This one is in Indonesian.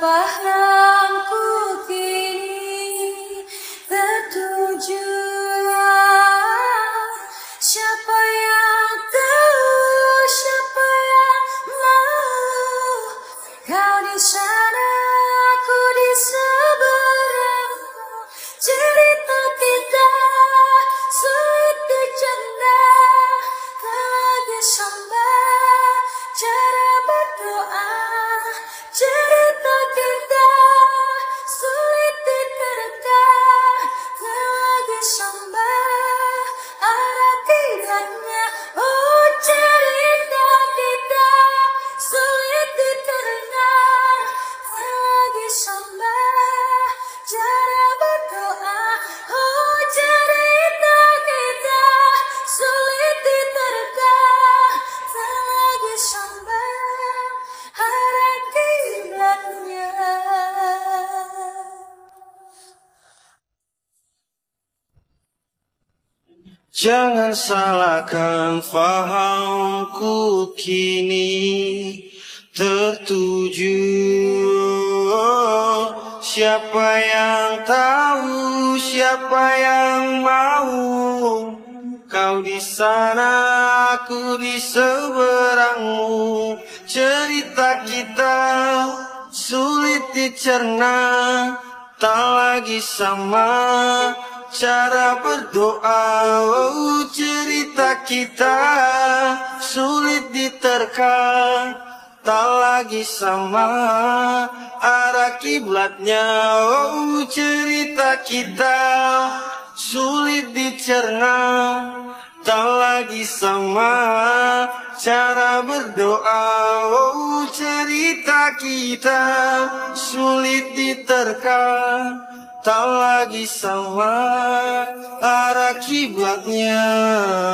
fahamku kini tertuju. Siapa yang tahu, siapa yang mau? Kau di sana, aku di seberangmu. Cerita kita sulit dicerna, tak lagi sampai cara berdoa. Cerita kita sulit diterka, tak lagi sampai arah tidaknya. Oh, cerita kita sulit diterka, tak lagi sampai cara berdoa. Oh, cerita kita sulit diterka, tak lagi sampai arah kiblatnya. Jangan salahkan fahamku kini tertuju. Siapa yang tahu, siapa yang mau? Kau di sana, aku di seberangmu. Cerita kita sulit dicerna, tak lagi sama cara berdoa. Oh, cerita kita sulit diterka, tak lagi sama arah kiblatnya. Oh, cerita kita sulit dicerna, tak lagi sama cara berdoa. Oh, cerita kita sulit diterka, tak lagi sama arah kiblatnya.